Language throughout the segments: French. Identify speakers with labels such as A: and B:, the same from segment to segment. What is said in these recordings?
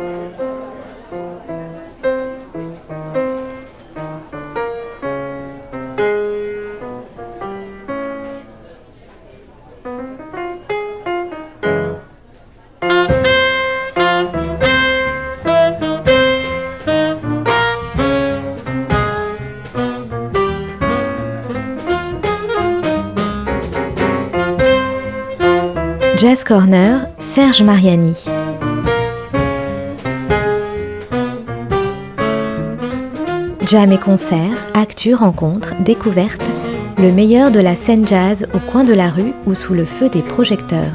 A: Jazz Corner, Serge Mariani. Jam et concerts, actus, rencontres, découvertes, le meilleur de la scène jazz au coin de la rue ou sous le feu des projecteurs.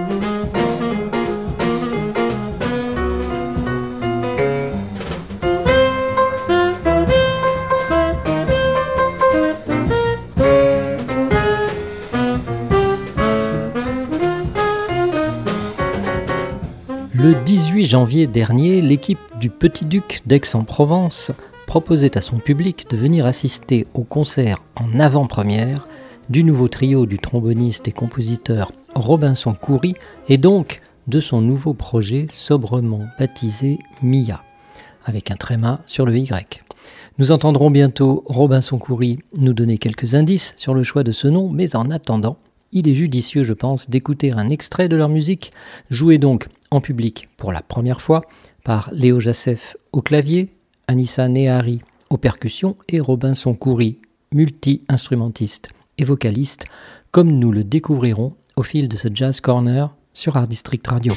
B: Le 18 janvier dernier, l'équipe du Petit Duc d'Aix-en-Provence proposait à son public de venir assister au concert en avant-première du nouveau trio du tromboniste et compositeur Robinson Khoury et donc de son nouveau projet sobrement baptisé Mia, avec un tréma sur le Y. Nous entendrons bientôt Robinson Khoury nous donner quelques indices sur le choix de ce nom, mais en attendant, il est judicieux, je pense, d'écouter un extrait de leur musique, joué donc en public pour la première fois par Léo Jacef au clavier, Anissa Nehari aux percussions et Robinson Khoury, multi-instrumentiste et vocaliste, comme nous le découvrirons au fil de ce Jazz Corner sur Art District Radio.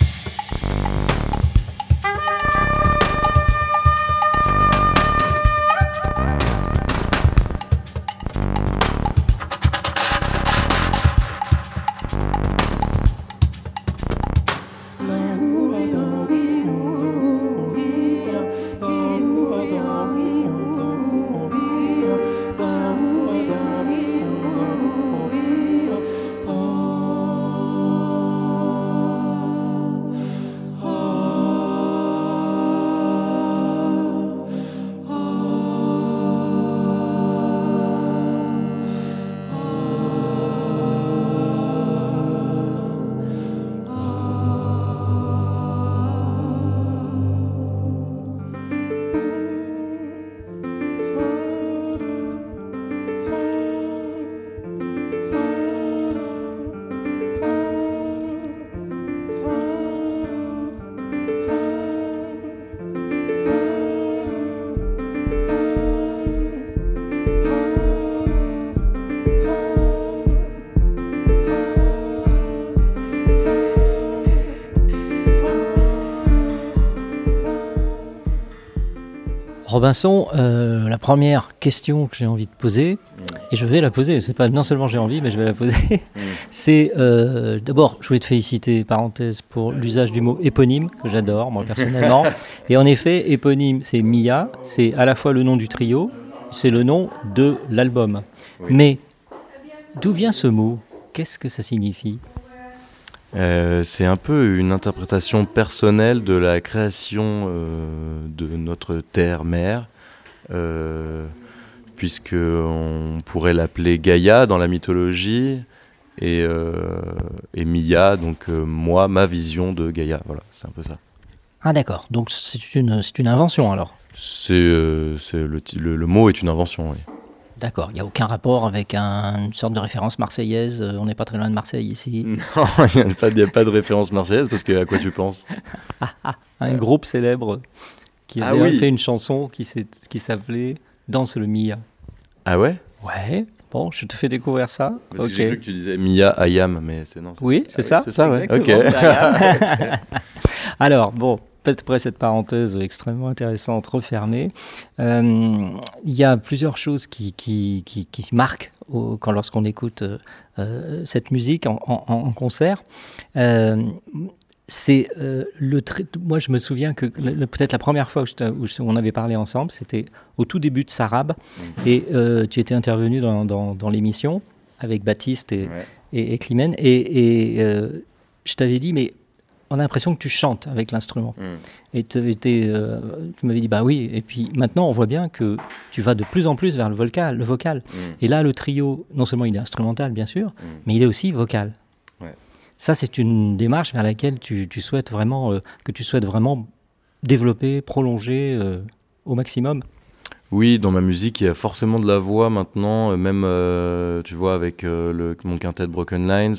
B: Robinson, la première question que j'ai envie de poser, et je vais la poser, c'est pas non seulement j'ai envie, mais je vais la poser, c'est d'abord, je voulais te féliciter, parenthèse, pour l'usage du mot éponyme, que j'adore, moi personnellement. Et en effet, éponyme, c'est Mia, c'est à la fois le nom du trio, c'est le nom de l'album. Oui. Mais d'où vient ce mot ? Qu'est-ce que ça signifie ?
C: C'est un peu une interprétation personnelle de la création de notre terre-mère, puisqu'on pourrait l'appeler Gaïa dans la mythologie, et Mia, donc moi, ma vision de Gaïa. Voilà, c'est un peu ça.
B: Ah d'accord, donc c'est une invention alors ?
C: Le mot est une invention, oui.
B: D'accord, il n'y a aucun rapport avec une sorte de référence marseillaise, on n'est pas très loin de Marseille ici.
C: Non, il n'y a pas de référence marseillaise, parce que à quoi tu penses ?
B: Un groupe célèbre qui avait fait une chanson qui s'appelait « Danse le Mia ». Ah ouais ? Ouais, bon, je te fais découvrir ça.
C: Parce que j'ai cru que tu disais Mia Ayam, mais c'est non.
B: Oui, c'est ça.
C: C'est ça, ouais. Ok.
B: Alors, bon. Après cette parenthèse extrêmement intéressante, refermée, il y a plusieurs choses qui marquent lorsqu'on écoute cette musique en concert. C'est moi, je me souviens que peut-être la première fois où on avait parlé ensemble, c'était au tout début de Sarab, et tu étais intervenu dans l'émission avec Baptiste et Climène, et je t'avais dit, mais on a l'impression que tu chantes avec l'instrument. Et tu m'avais dit, bah oui, et puis maintenant on voit bien que tu vas de plus en plus vers le vocal. Et là, le trio, non seulement il est instrumental, bien sûr, mais il est aussi vocal. Ouais. Ça, c'est une démarche vers laquelle tu souhaites vraiment développer, prolonger au maximum.
C: Oui, dans ma musique, il y a forcément de la voix maintenant, même, tu vois, avec mon quintet Broken Lines,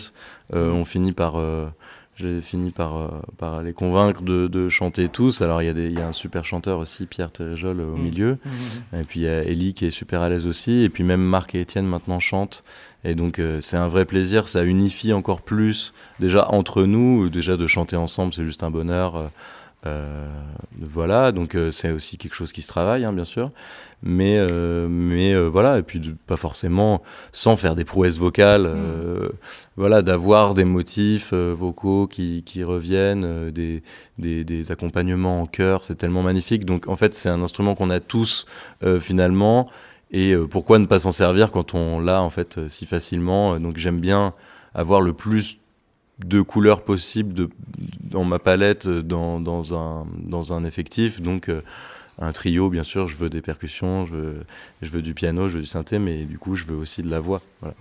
C: j'ai fini par les convaincre de chanter tous. Alors, il y a un super chanteur aussi, Pierre Téréjol, au milieu. Et puis, il y a Ellie qui est super à l'aise aussi. Et puis, même Marc et Étienne maintenant chantent. Et donc, c'est un vrai plaisir. Ça unifie encore plus, déjà entre nous, déjà de chanter ensemble, c'est juste un bonheur. Voilà, donc c'est aussi quelque chose qui se travaille, hein, bien sûr, mais voilà, et puis pas forcément sans faire des prouesses vocales, voilà, d'avoir des motifs vocaux qui reviennent, des accompagnements en chœur, c'est tellement magnifique. Donc en fait, c'est un instrument qu'on a tous finalement, et pourquoi ne pas s'en servir quand on l'a en fait si facilement. Donc j'aime bien avoir le plus de couleurs possibles dans ma palette, dans un effectif. Donc un trio, bien sûr, je veux des percussions, je veux du piano, je veux du synthé, mais du coup je veux aussi de la voix. Voilà.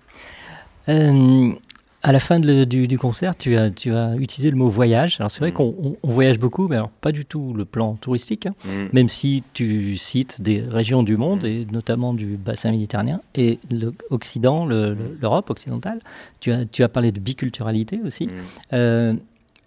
B: À la fin du concert, tu as utilisé le mot voyage. Alors c'est vrai qu'on voyage beaucoup, mais alors pas du tout le plan touristique, hein, même si tu cites des régions du monde, et notamment du bassin méditerranéen, et l'Occident, l'Europe occidentale. Tu as parlé de biculturalité aussi. Je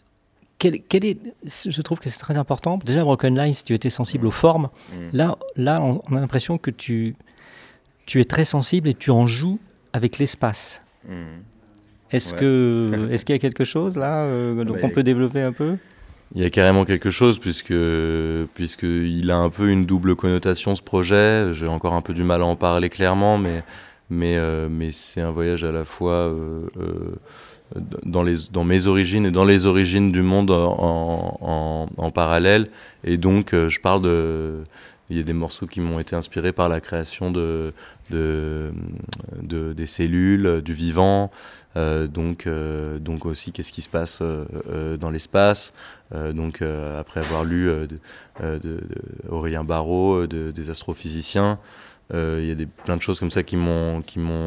B: trouve que c'est très important. Déjà, Broken Lines, tu étais sensible aux formes. Là, on a l'impression que tu es très sensible et tu en joues avec l'espace. Est-ce qu'il y a quelque chose là qu'on peut développer un peu ?
C: Il y a carrément quelque chose, puisqu'il a un peu une double connotation, ce projet. J'ai encore un peu du mal à en parler clairement, mais c'est un voyage à la fois dans mes origines et dans les origines du monde en parallèle. Et donc, je parle il y a des morceaux qui m'ont été inspirés par la création des cellules, du vivant. Donc aussi, qu'est-ce qui se passe dans l'espace. Après avoir lu Aurélien Barraud, des astrophysiciens, il y a plein de choses comme ça qui m'ont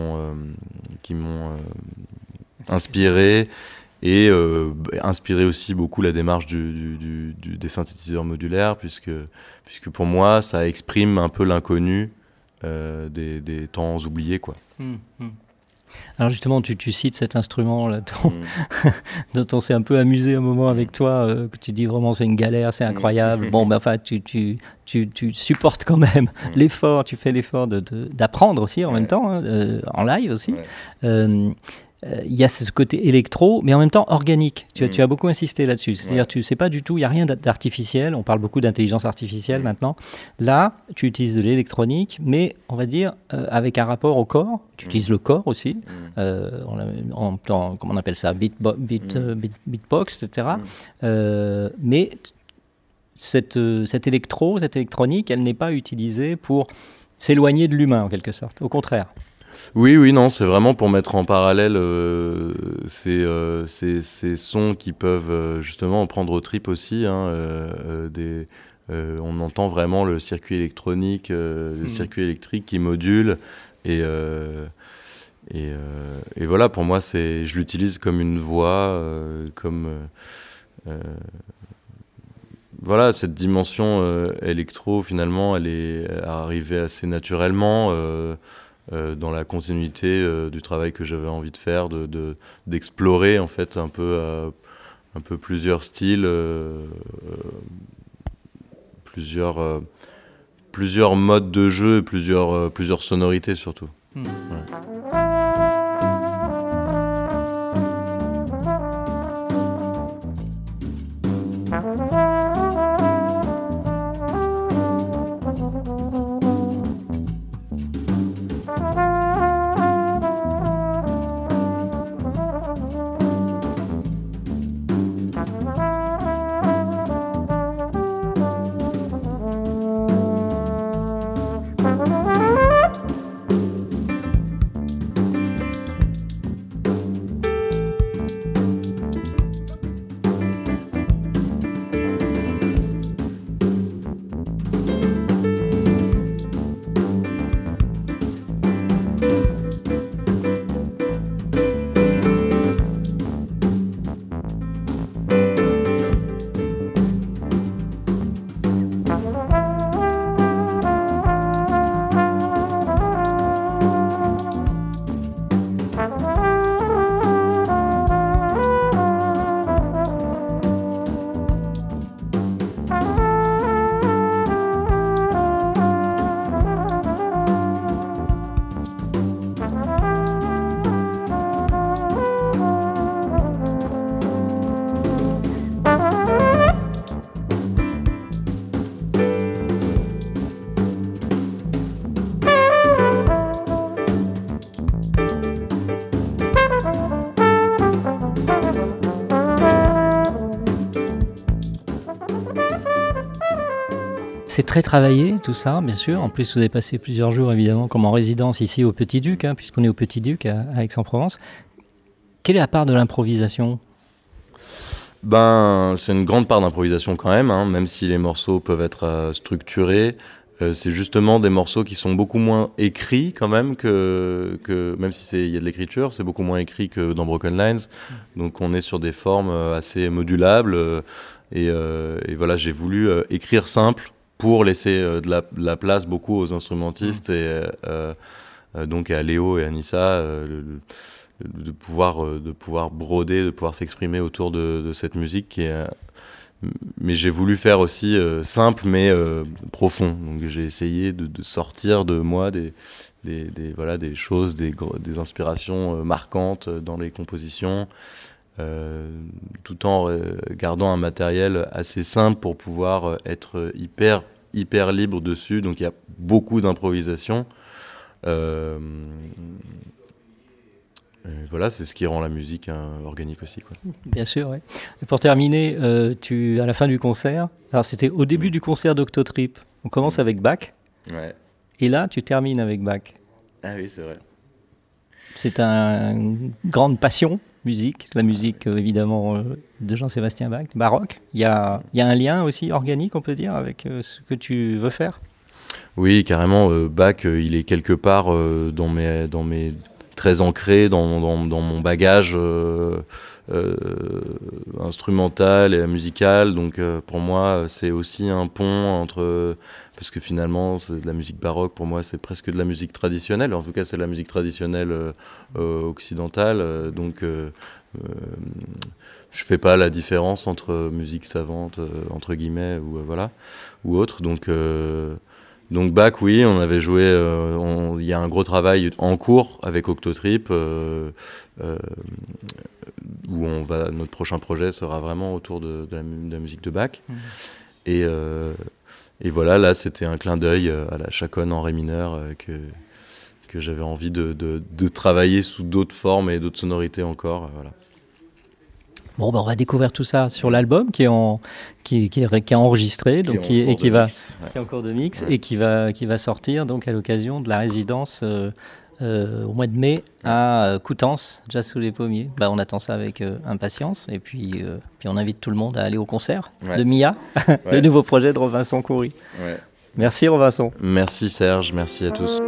C: inspiré. Et inspiré aussi beaucoup la démarche des synthétiseurs modulaires, puisque pour moi, ça exprime un peu l'inconnu des temps oubliés, quoi.
B: Alors justement, tu cites cet instrument là, dont on s'est un peu amusé un moment avec toi, que tu dis vraiment c'est une galère, c'est incroyable. Bon, enfin, tu supportes quand même l'effort, tu fais l'effort d'apprendre aussi en même temps, hein, en live aussi. Il y a ce côté électro, mais en même temps organique. Tu as beaucoup insisté là-dessus. C'est-à-dire, tu sais pas du tout, il n'y a rien d'artificiel. On parle beaucoup d'intelligence artificielle maintenant. Là, tu utilises de l'électronique, mais on va dire avec un rapport au corps. Tu utilises le corps aussi. Comment on appelle ça, beatbox, etc. Mais cette électronique, elle n'est pas utilisée pour s'éloigner de l'humain, en quelque sorte. Au contraire.
C: Oui, non, c'est vraiment pour mettre en parallèle ces sons qui peuvent justement prendre aux tripes aussi. Hein, on entend vraiment le circuit électronique, le circuit électrique qui module. Et voilà, pour moi, je l'utilise comme une voix, voilà, cette dimension électro, finalement, elle est arrivée assez naturellement. Dans la continuité du travail que j'avais envie de faire, d'explorer en fait un peu plusieurs styles, plusieurs modes de jeu, plusieurs sonorités surtout. Ouais.
B: C'est très travaillé, tout ça, bien sûr. En plus, vous avez passé plusieurs jours, évidemment, comme en résidence ici au Petit-Duc, puisqu'on est au Petit-Duc à Aix-en-Provence. Quelle est la part de l'improvisation ?
C: C'est une grande part d'improvisation quand même, même si les morceaux peuvent être structurés. C'est justement des morceaux qui sont beaucoup moins écrits quand même que même si il y a de l'écriture, c'est beaucoup moins écrit que dans Broken Lines. Donc on est sur des formes assez modulables et voilà, j'ai voulu écrire simple pour laisser de la place beaucoup aux instrumentistes et donc à Léo et à Nissa de pouvoir broder, de pouvoir s'exprimer autour de cette musique qui est mais j'ai voulu faire aussi simple mais profond. Donc j'ai essayé de sortir de moi des choses, des inspirations marquantes dans les compositions, tout en gardant un matériel assez simple pour pouvoir être hyper libre dessus. Donc il y a beaucoup d'improvisation. Voilà, c'est ce qui rend la musique organique aussi, quoi.
B: Bien sûr, oui. Et pour terminer, à la fin du concert, alors c'était au début du concert d'Octotrip, on commence avec Bach, et là tu termines avec Bach.
C: Ah oui, c'est vrai.
B: C'est une grande passion, la musique évidemment de Jean-Sébastien Bach, baroque. Il y a un lien aussi organique, on peut dire, avec ce que tu veux faire.
C: Oui, carrément, Bach, il est quelque part dans mes très ancré dans mon bagage instrumental et musical. Donc pour moi, c'est aussi un pont entre... Parce que finalement, c'est de la musique baroque, pour moi, c'est presque de la musique traditionnelle. En tout cas, c'est de la musique traditionnelle occidentale. Donc je fais pas la différence entre musique savante, entre guillemets, ou autre. Donc Bach, oui, on avait joué, il y a un gros travail en cours avec Octotrip, où notre prochain projet sera vraiment autour de la musique de Bach. Et voilà, là c'était un clin d'œil à la chaconne en ré mineur que j'avais envie de travailler sous d'autres formes et d'autres sonorités encore. Voilà.
B: Bon, on va découvrir tout ça sur l'album qui est enregistré, donc qui est en cours de mix, et qui va sortir donc à l'occasion de la résidence au mois de mai à Coutances, Jazz sous les pommiers. On attend ça avec impatience, et puis on invite tout le monde à aller au concert de Mia, le nouveau projet de Robinson Khoury. Merci Robinson.
C: Merci Serge, merci à tous.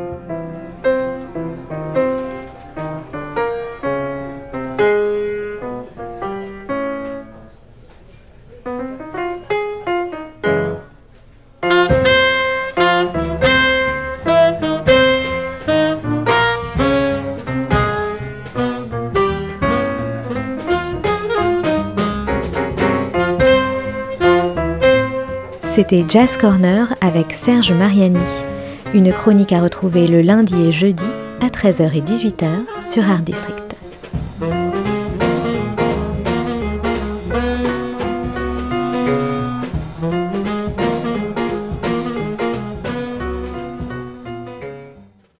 A: C'était Jazz Corner avec Serge Mariani, une chronique à retrouver le lundi et jeudi à 13h et 18h sur Art District.